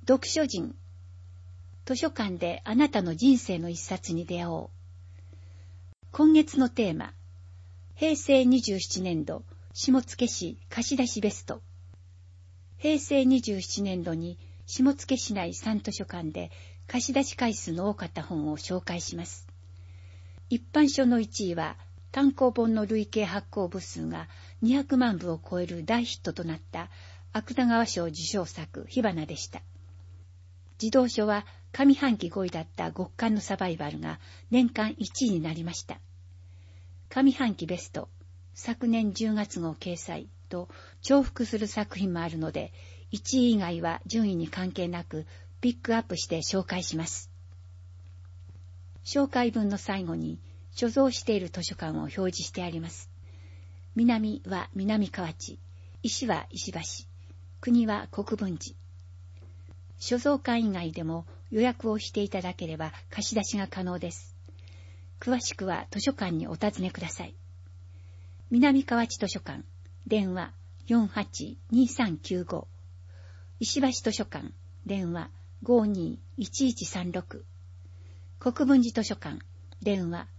読書人。図書館であなたの人生の一冊に出会おう。今月のテーマ、平成27年度下野市貸し出しベスト。平成27年度に下野市内3図書館で貸し出し回数の多かった本を紹介します。一般書の1位は単行本の累計発行部数が200万部を超える大ヒットとなった芥川賞受賞作火花でした。児童書は上半期5位だった極寒のサバイバルが年間1位になりました。上半期ベスト、昨年10月号掲載と重複する作品もあるので、1位以外は順位に関係なくピックアップして紹介します。紹介文の最後に所蔵している図書館を表示してあります。南は南河内、石は石橋、国は国分寺。所蔵館以外でも予約をしていただければ貸し出しが可能です。詳しくは図書館にお尋ねください。南河内図書館、電話 48-2395。石橋図書館、電話 52-1136。国分寺図書館、電話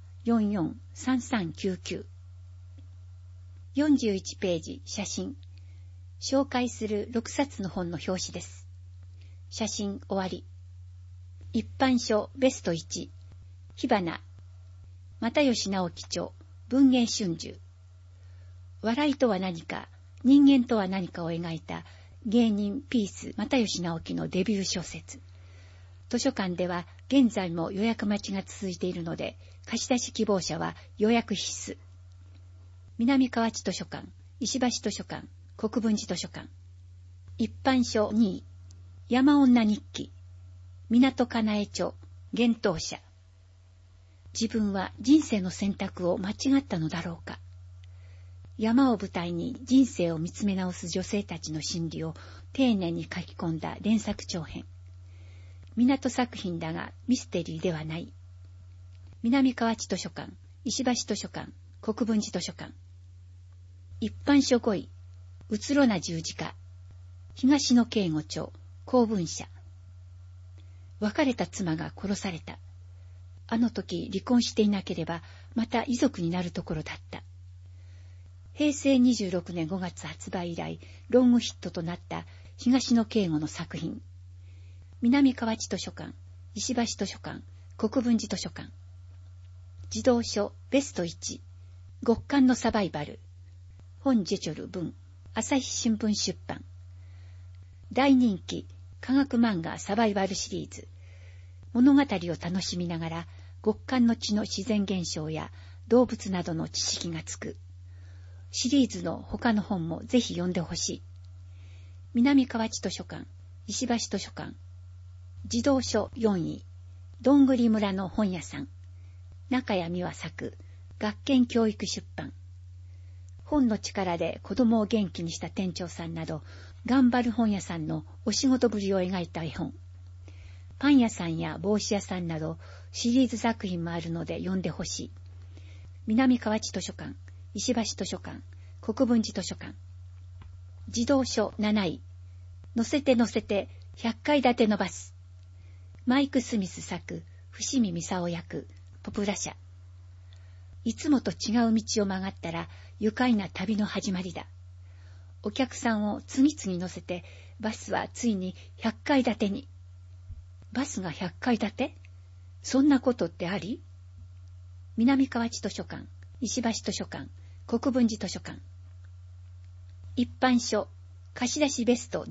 44-3399。41ページ、写真。紹介する6冊の本の表紙です。写真終わり。一般書ベスト1、火花、又吉直樹著、文藝春秋。笑いとは何か、人間とは何かを描いた芸人ピース又吉直樹のデビュー小説。図書館では現在も予約待ちが続いているので、貸し出し希望者は予約必須。南河内図書館、石橋図書館、国分寺図書館。一般書2位、山女日記、港かなえ著、幻冬舎。自分は人生の選択を間違ったのだろうか。山を舞台に人生を見つめ直す女性たちの心理を丁寧に書き込んだ連作長編。港作品だがミステリーではない。南河内図書館、石橋図書館、国分寺図書館。一般書5位、うつろな十字架、東野圭吾著、公文社。別れた妻が殺された。あの時離婚していなければまた遺族になるところだった。平成26年5月発売以来ロングヒットとなった東野圭吾の作品。南河内図書館、石橋図書館、国分寺図書館。児童書ベスト1、極寒のサバイバル。本ジェチョル文、朝日新聞出版。大人気科学漫画サバイバルシリーズ。物語を楽しみながら極寒の地の自然現象や動物などの知識がつく。シリーズの他の本もぜひ読んでほしい。南河内図書館、石橋図書館。児童書4位、どんぐり村の本屋さん。中谷美和作、学研教育出版。本の力で子供を元気にした店長さんなど、頑張る本屋さんのお仕事ぶりを描いた絵本。パン屋さんや帽子屋さんなどシリーズ作品もあるので読んでほしい。南河内図書館、石橋図書館、国分寺図書館。児童書7位、乗せて乗せて100階建てのバス。マイク・スミス作、伏見操役、ポプラ社。いつもと違う道を曲がったら愉快な旅の始まりだ。お客さんを次々乗せてバスはついに100階建てに。バスが100階建て？そんなことってあり？南河内図書館、石橋図書館、国分寺図書館。一般書、貸し出しベスト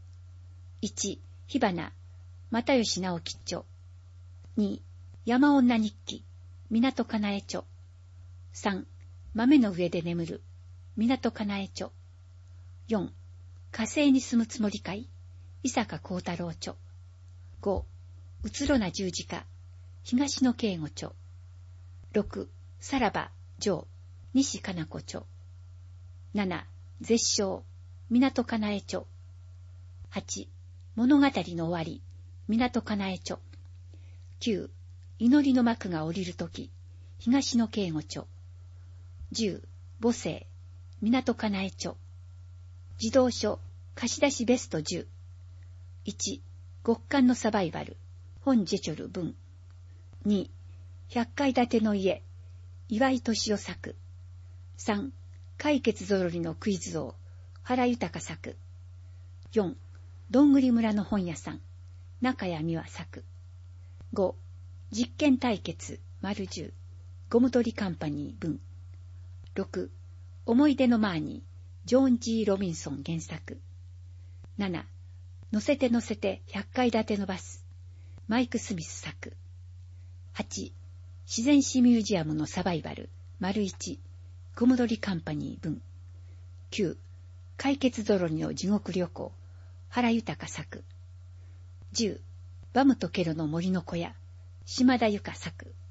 10。1、火花、又吉直樹著。2、山女日記、港かなえ著。3、豆の上で眠る、港かなえ著。4、火星に住むつもりかい、伊坂幸太郎著。5、うつろな十字架、東野圭吾著。6、さらば、上、西加奈子著。7、絶唱、港かなえ著。8、物語の終わり、港かなえ著。9、祈りの幕が降りるとき、東野圭吾著。10、母性、港かなえ著。児童書、貸し出しベスト10。1、 極寒のサバイバル、本ジェチョル文。2、100階建ての家、岩井敏夫作。3、解決ぞろりのクイズ王、原豊作。4、どんぐり村の本屋さん、中谷美和作。5、実験対決、丸10、ゴム取りカンパニー文。6、思い出のマーニー、ジョーン・G・ロビンソン原作。7、乗せて乗せて100階建てのバス、マイク・スミス作。8、自然史ミュージアムのサバイバル、丸1、ゴム取りカンパニー文。9、解決ぞろりの地獄旅行、原豊作。10、バムとケロの森の小屋、島田由香作。